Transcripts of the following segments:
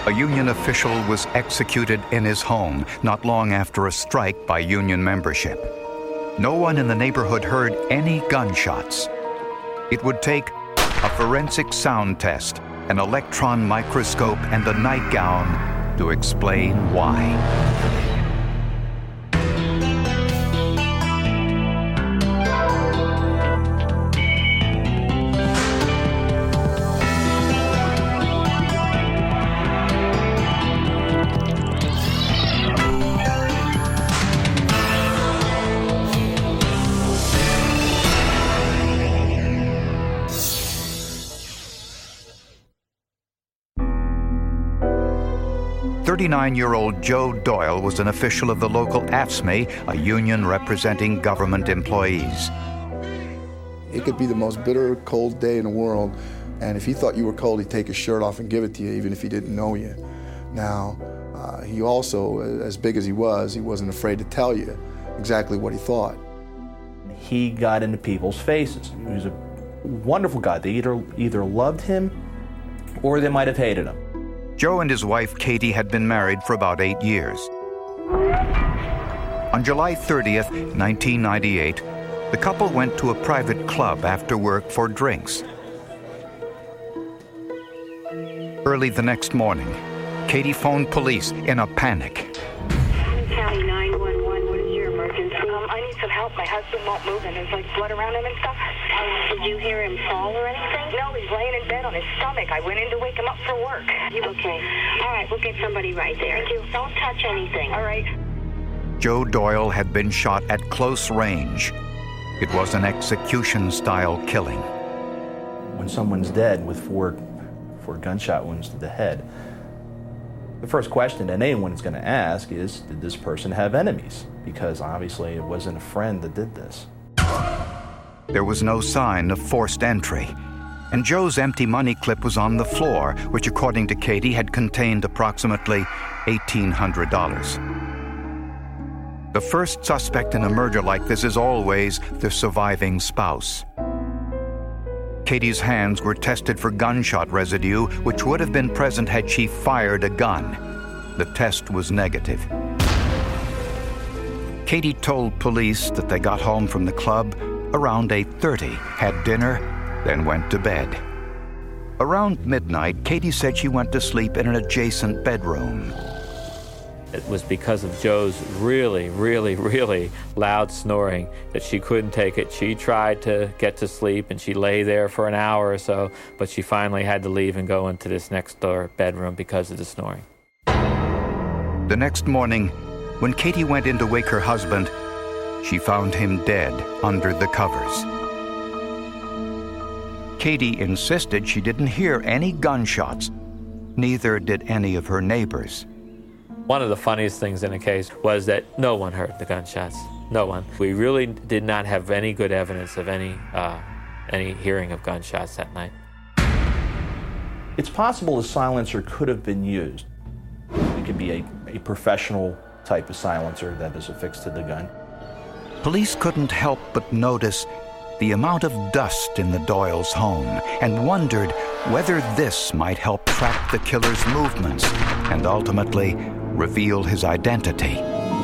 A union official was executed in his home not long after a strike by union membership. No one in the neighborhood heard any gunshots. It would take a forensic sound test, an electron microscope, and a nightgown to explain why. "39-year-old Joe Doyle was an official of the local AFSCME, a union representing government employees. It could be the most bitter, cold day in the world, and if he thought you were cold, he'd take his shirt off and give it to you, even if he didn't know you. Now, he also, as big as he wasn't afraid to tell you exactly what he thought. He got into people's faces. He was a wonderful guy. They either loved him or they might have hated him. Joe and his wife, Katie, had been married for about 8 years. On July 30th, 1998, the couple went to a private club after work for drinks. Early the next morning, Katie phoned police in a panic. County 911, what is your emergency? I need some help. My husband won't move and there's like blood around him and stuff. Did you hear him fall or anything? No, he's laying in bed on his stomach. I went in to wake him up for work. Okay. All right, we'll get somebody right there. Thank you. Don't touch anything. All right. Joe Doyle had been shot at close range. It was an execution-style killing. When someone's dead with four gunshot wounds to the head, the first question that anyone's going to ask is, did this person have enemies? Because obviously it wasn't a friend that did this. There was no sign of forced entry, and Joe's empty money clip was on the floor, which, according to Katie, had contained approximately $1,800. The first suspect in a murder like this is always the surviving spouse. Katie's hands were tested for gunshot residue, which would have been present had she fired a gun. The test was negative. Katie told police that they got home from the club around 8:30, had dinner, then went to bed. Around midnight, Katie said she went to sleep in an adjacent bedroom. It was because of Joe's really, really, really loud snoring that she couldn't take it. She tried to get to sleep and she lay there for an hour or so, but she finally had to leave and go into this next door bedroom because of the snoring. The next morning, when Katie went in to wake her husband, she found him dead under the covers. Katie insisted she didn't hear any gunshots. Neither did any of her neighbors. One of the funniest things in the case was that no one heard the gunshots. No one. We really did not have any good evidence of any hearing of gunshots that night. It's possible a silencer could have been used. It could be a professional type of silencer that is affixed to the gun. Police couldn't help but notice the amount of dust in the Doyles' home and wondered whether this might help track the killer's movements and ultimately reveal his identity.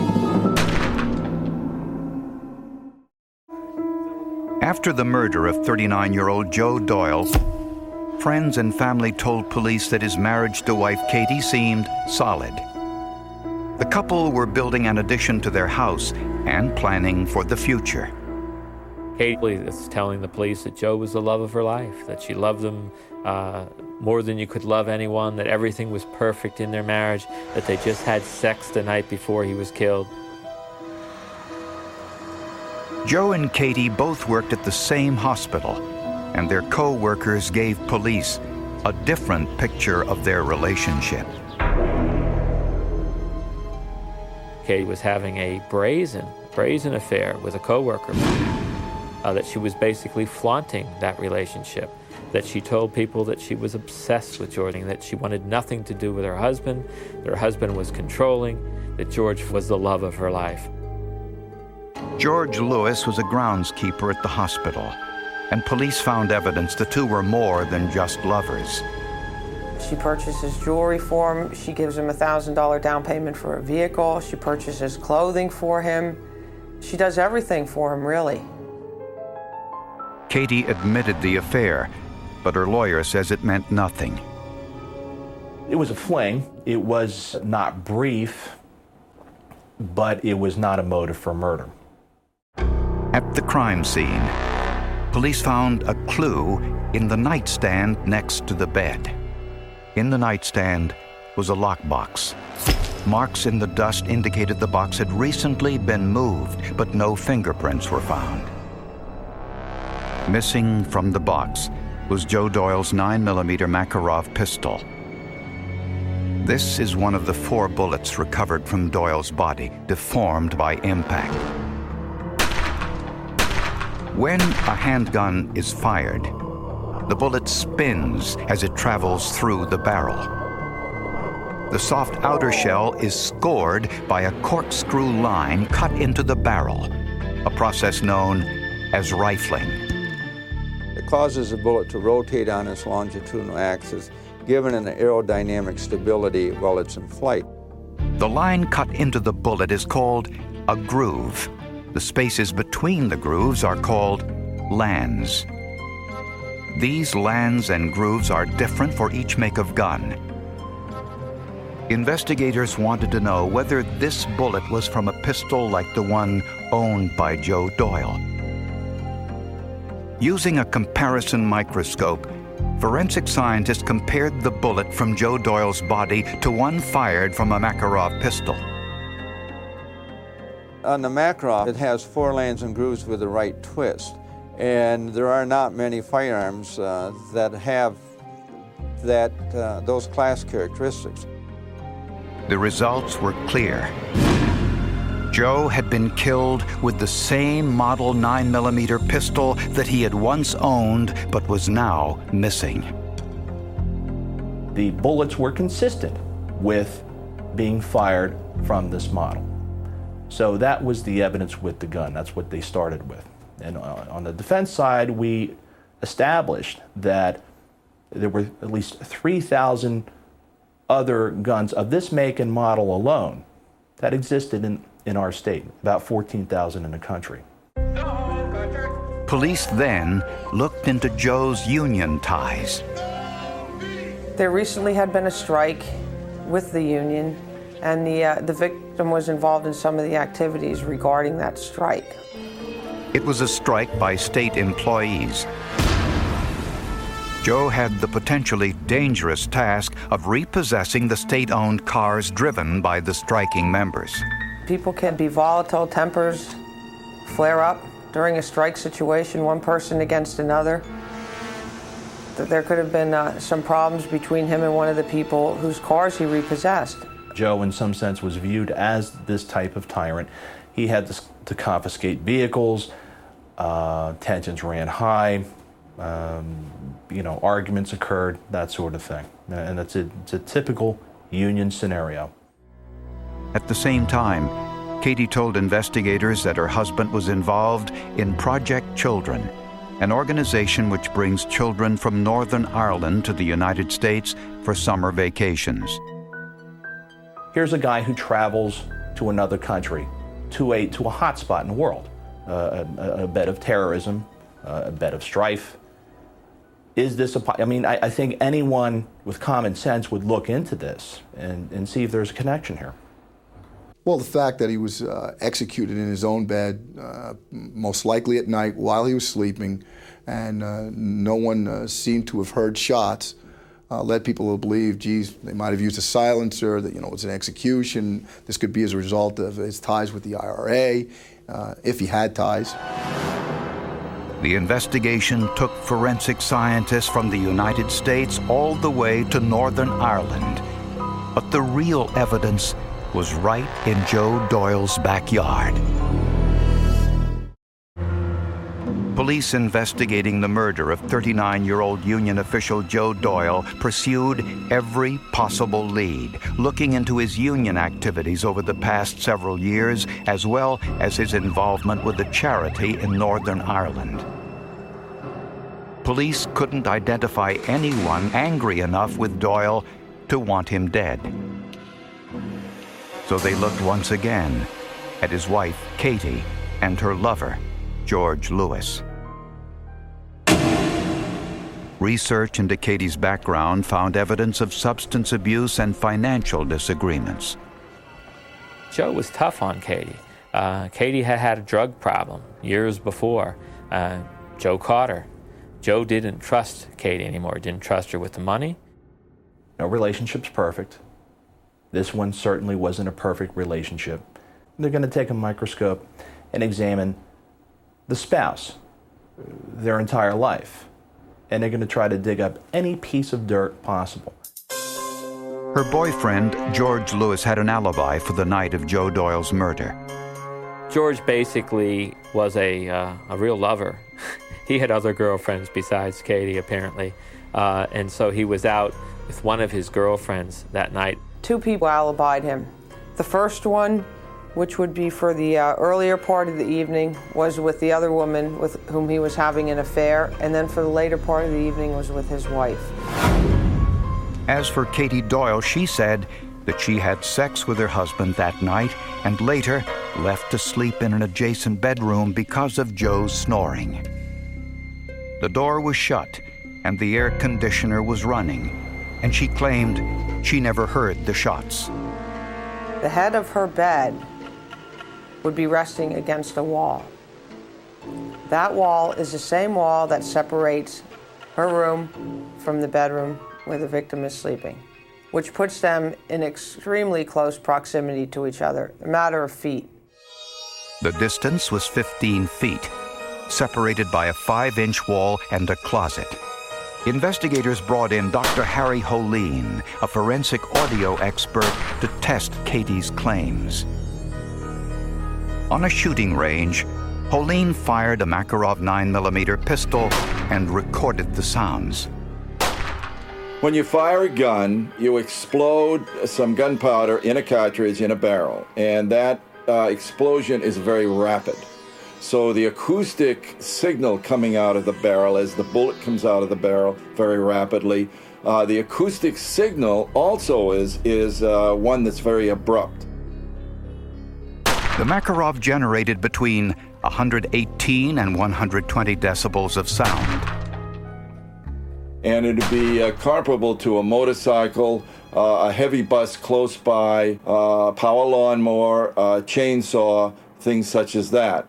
After the murder of 39-year-old Joe Doyle, friends and family told police that his marriage to wife Katie seemed solid. The couple were building an addition to their house and planning for the future. Katie is telling the police that Joe was the love of her life, that she loved him more than you could love anyone, that everything was perfect in their marriage, that they just had sex the night before he was killed. Joe and Katie both worked at the same hospital, and their co-workers gave police a different picture of their relationship. Katie was having a brazen affair with a co-worker, that she was basically flaunting that relationship, that she told people that she was obsessed with Jordan, that she wanted nothing to do with her husband, that her husband was controlling, that George was the love of her life. George Lewis was a groundskeeper at the hospital, and police found evidence the two were more than just lovers. She purchases jewelry for him. She gives him a $1,000 down payment for a vehicle. She purchases clothing for him. She does everything for him, really. Katie admitted the affair, but her lawyer says it meant nothing. It was a fling. It was not brief, but it was not a motive for murder. At the crime scene, police found a clue in the nightstand next to the bed. In the nightstand was a lockbox. Marks in the dust indicated the box had recently been moved, but no fingerprints were found. Missing from the box was Joe Doyle's 9mm Makarov pistol. This is one of the 4 bullets recovered from Doyle's body, deformed by impact. When a handgun is fired, the bullet spins as it travels through the barrel. The soft outer shell is scored by a corkscrew line cut into the barrel, a process known as rifling. It causes the bullet to rotate on its longitudinal axis, given an aerodynamic stability while it's in flight. The line cut into the bullet is called a groove. The spaces between the grooves are called lands. These lands and grooves are different for each make of gun. Investigators wanted to know whether this bullet was from a pistol like the one owned by Joe Doyle. Using a comparison microscope, forensic scientists compared the bullet from Joe Doyle's body to one fired from a Makarov pistol. On the Makarov, it has 4 lands and grooves with the right twist. And there are not many firearms that have those class characteristics. The results were clear. Joe had been killed with the same model 9mm pistol that he had once owned but was now missing. The bullets were consistent with being fired from this model. So that was the evidence with the gun. That's what they started with. And on the defense side, we established that there were at least 3,000 other guns of this make and model alone that existed in our state, about 14,000 in the country. Police then looked into Joe's union ties. There recently had been a strike with the union, and the victim was involved in some of the activities regarding that strike. It was a strike by state employees. Joe had the potentially dangerous task of repossessing the state-owned cars driven by the striking members. People can be volatile, tempers flare up during a strike situation, one person against another. There could have been some problems between him and one of the people whose cars he repossessed. Joe, in some sense, was viewed as this type of tyrant. He had to confiscate vehicles, tensions ran high, arguments occurred, that sort of thing. And it's a typical union scenario. At the same time, Katie told investigators that her husband was involved in Project Children, an organization which brings children from Northern Ireland to the United States for summer vacations. Here's a guy who travels to another country, to a hotspot in the world, a bed of terrorism, a bed of strife. Is this I think anyone with common sense would look into this and see if there's a connection here. Well, the fact that he was executed in his own bed, most likely at night while he was sleeping, and no one seemed to have heard shots, led people to believe, geez, they might have used a silencer, that it was an execution. This could be as a result of his ties with the IRA, if he had ties. The investigation took forensic scientists from the United States all the way to Northern Ireland. But the real evidence was right in Joe Doyle's backyard. Police investigating the murder of 39-year-old union official Joe Doyle pursued every possible lead, looking into his union activities over the past several years, as well as his involvement with a charity in Northern Ireland. police couldn't identify anyone angry enough with Doyle to want him dead. So they looked once again at his wife, Katie, and her lover, George Lewis. Research into Katie's background found evidence of substance abuse and financial disagreements. Joe was tough on Katie. Katie had had a drug problem years before. Joe caught her. Joe didn't trust Katie anymore, didn't trust her with the money. No relationship's perfect. This one certainly wasn't a perfect relationship. They're going to take a microscope and examine the spouse, their entire life, and they're going to try to dig up any piece of dirt possible. Her boyfriend, George Lewis, had an alibi for the night of Joe Doyle's murder. George basically was a real lover. He had other girlfriends besides Katie, apparently, and so he was out with one of his girlfriends that night. 2 people alibied him. The first one, which would be for the earlier part of the evening, was with the other woman with whom he was having an affair, and then for the later part of the evening was with his wife. As for Katie Doyle, she said that she had sex with her husband that night and later left to sleep in an adjacent bedroom because of Joe's snoring. The door was shut and the air conditioner was running, and she claimed she never heard the shots. The head of her bed would be resting against a wall. That wall is the same wall that separates her room from the bedroom where the victim is sleeping, which puts them in extremely close proximity to each other, a matter of feet. The distance was 15 feet, separated by a 5-inch wall and a closet. Investigators brought in Dr. Harry Holeen, a forensic audio expert, to test Katie's claims. On a shooting range, Holeen fired a Makarov 9mm pistol and recorded the sounds. When you fire a gun, you explode some gunpowder in a cartridge in a barrel, and that explosion is very rapid. So the acoustic signal coming out of the barrel as the bullet comes out of the barrel very rapidly, the acoustic signal also is one that's very abrupt. The Makarov generated between 118 and 120 decibels of sound. And it'd be comparable to a motorcycle, a heavy bus close by, power lawnmower, chainsaw, things such as that.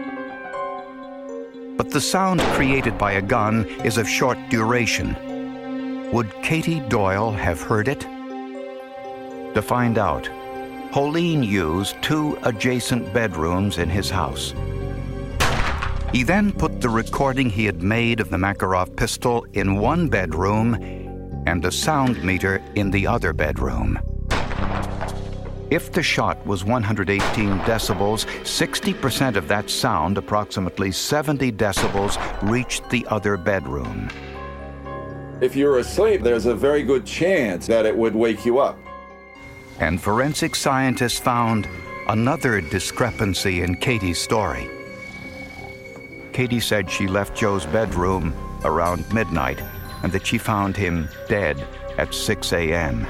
But the sound created by a gun is of short duration. Would Katie Doyle have heard it? To find out, Holeen used 2 adjacent bedrooms in his house. He then put the recording he had made of the Makarov pistol in one bedroom and a sound meter in the other bedroom. If the shot was 118 decibels, 60% of that sound, approximately 70 decibels, reached the other bedroom. If you're asleep, there's a very good chance that it would wake you up. And forensic scientists found another discrepancy in Katie's story. Katie said she left Joe's bedroom around midnight and that she found him dead at 6 a.m.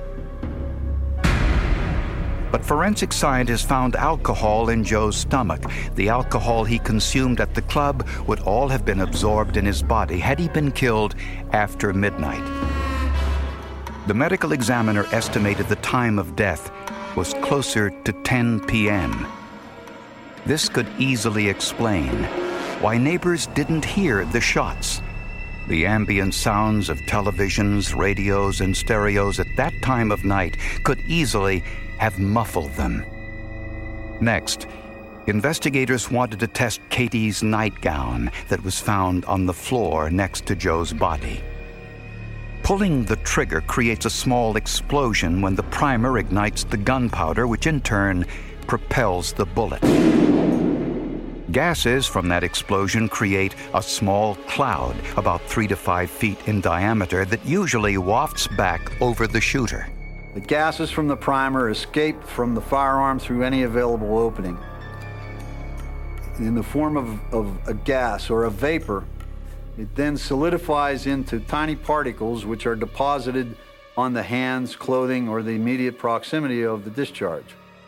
But forensic scientists found alcohol in Joe's stomach. The alcohol he consumed at the club would all have been absorbed in his body had he been killed after midnight. The medical examiner estimated the time of death was closer to 10 p.m. This could easily explain why neighbors didn't hear the shots. The ambient sounds of televisions, radios, and stereos at that time of night could easily have muffled them. Next, investigators wanted to test Katie's nightgown that was found on the floor next to Joe's body. Pulling the trigger creates a small explosion when the primer ignites the gunpowder, which in turn propels the bullet. Gases from that explosion create a small cloud about 3 to 5 feet in diameter that usually wafts back over the shooter. The gases from the primer escape from the firearm through any available opening. In the form of a gas or a vapor, It then solidifies into tiny particles which are deposited on the hands, clothing, or the immediate proximity of the discharge.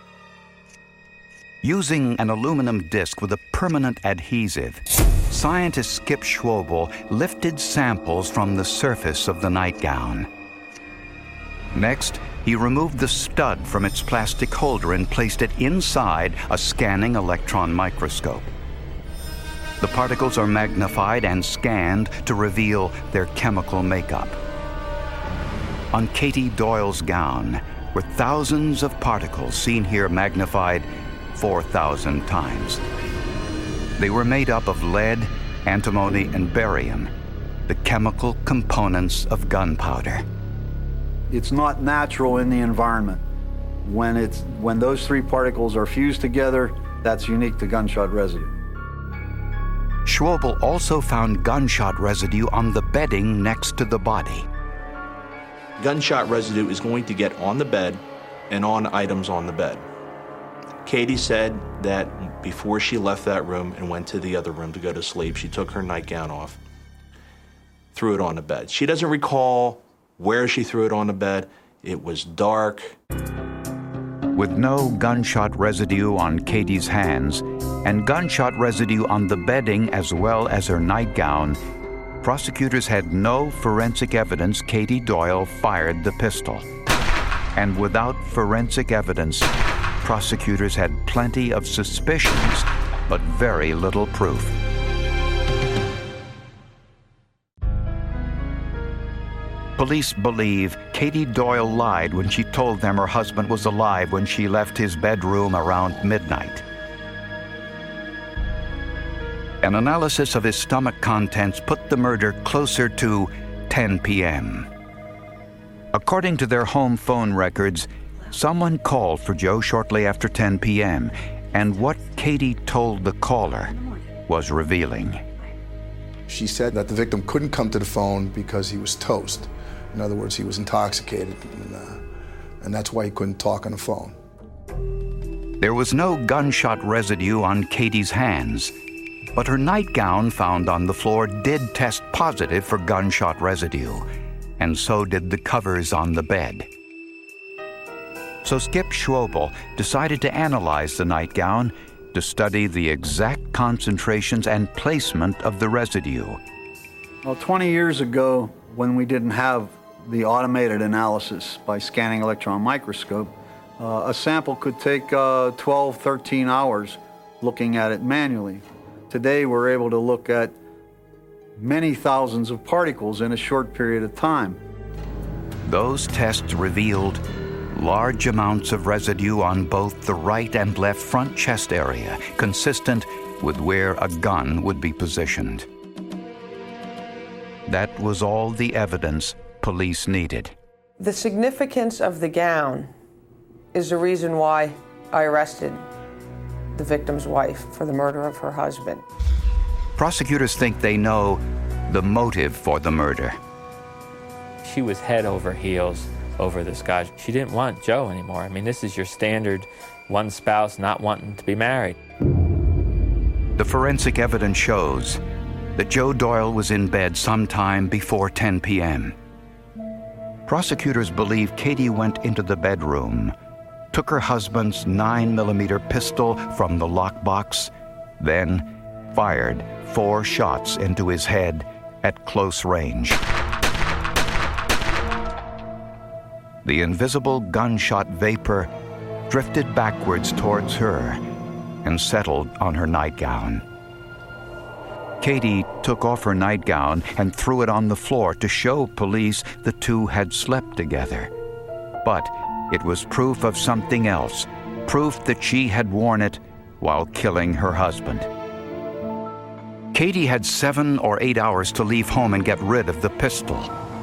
Using an aluminum disc with a permanent adhesive, scientist Skip Schwobel lifted samples from the surface of the nightgown. Next, he removed the stud from its plastic holder and placed it inside a scanning electron microscope. The particles are magnified and scanned to reveal their chemical makeup. On Katie Doyle's gown were thousands of particles, seen here magnified 4,000 times. They were made up of lead, antimony, and barium, the chemical components of gunpowder. It's not natural in the environment. When those three particles are fused together, that's unique to gunshot residue. Schwobel also found gunshot residue on the bedding next to the body. Gunshot residue is going to get on the bed and on items on the bed. Katie said that before she left that room and went to the other room to go to sleep, she took her nightgown off, threw it on the bed. She doesn't recall where she threw it on the bed. It was dark. With no gunshot residue on Katie's hands and gunshot residue on the bedding as well as her nightgown, prosecutors had no forensic evidence Katie Doyle fired the pistol. And without forensic evidence, prosecutors had plenty of suspicions, but very little proof. Police believe Katie Doyle lied when she told them her husband was alive when she left his bedroom around midnight. An analysis of his stomach contents put the murder closer to 10 p.m. According to their home phone records, someone called for Joe shortly after 10 p.m., and what Katie told the caller was revealing. She said that the victim couldn't come to the phone because he was toast. In other words, he was intoxicated, and that's why he couldn't talk on the phone. There was no gunshot residue on Katie's hands, but her nightgown found on the floor did test positive for gunshot residue, and so did the covers on the bed. So Skip Schwobel decided to analyze the nightgown to study the exact concentrations and placement of the residue. Well, 20 years ago, when we didn't have the automated analysis by scanning electron microscope, a sample could take 12, 13 hours looking at it manually. Today, we're able to look at many thousands of particles in a short period of time. Those tests revealed large amounts of residue on both the right and left front chest area, consistent with where a gun would be positioned. That was all the evidence police needed. The significance of the gown is the reason why I arrested the victim's wife for the murder of her husband. Prosecutors think they know the motive for the murder. She was head over heels over this guy. She didn't want Joe anymore. I mean, this is your standard one spouse not wanting to be married. The forensic evidence shows that Joe Doyle was in bed sometime before 10 p.m. Prosecutors believe Katie went into the bedroom, took her husband's 9mm pistol from the lockbox, then fired 4 shots into his head at close range. The invisible gunshot vapor drifted backwards towards her and settled on her nightgown. Katie took off her nightgown and threw it on the floor to show police the two had slept together. But it was proof of something else, proof that she had worn it while killing her husband. Katie had 7 or 8 hours to leave home and get rid of the pistol.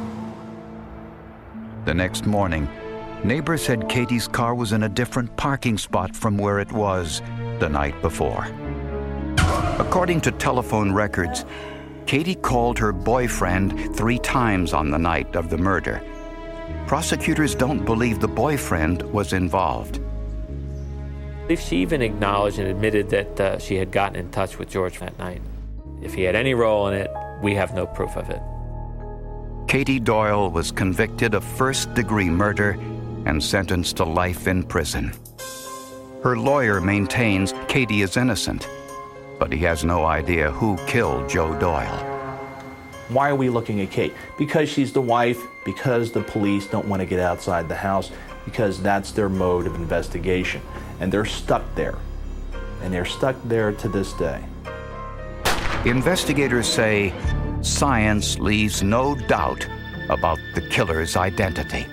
The next morning, neighbors said Katie's car was in a different parking spot from where it was the night before. According to telephone records, Katie called her boyfriend 3 times on the night of the murder. Prosecutors don't believe the boyfriend was involved. If she even acknowledged and admitted that she had gotten in touch with George that night. If he had any role in it, we have no proof of it. Katie Doyle was convicted of first-degree murder and sentenced to life in prison. Her lawyer maintains Katie is innocent, but he has no idea who killed Joe Doyle. Why are we looking at Kate? Because she's the wife, because the police don't want to get outside the house, because that's their mode of investigation. And they're stuck there. And they're stuck there to this day. Investigators say science leaves no doubt about the killer's identity.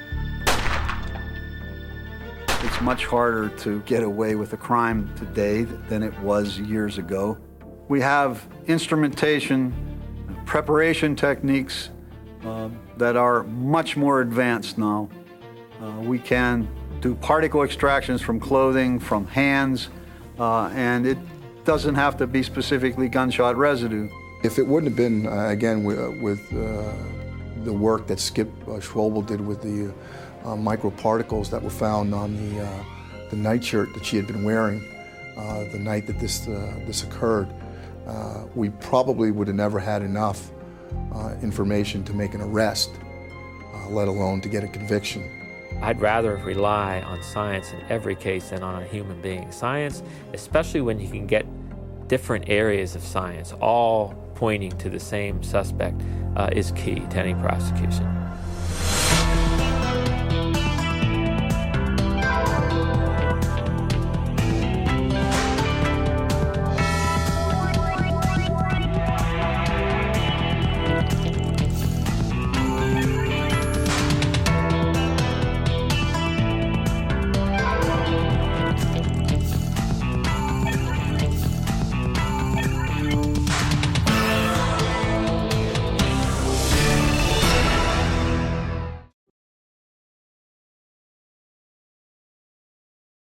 It's much harder to get away with a crime today than it was years ago. We have instrumentation, preparation techniques that are much more advanced now. We can do particle extractions from clothing, from hands, and it doesn't have to be specifically gunshot residue. If it wouldn't have been, again, with the work that Skip Schwobel did with the microparticles that were found on the nightshirt that she had been wearing the night that this occurred, we probably would have never had enough information to make an arrest, let alone to get a conviction. I'd rather rely on science in every case than on a human being. Science, especially when you can get different areas of science all pointing to the same suspect, is key to any prosecution.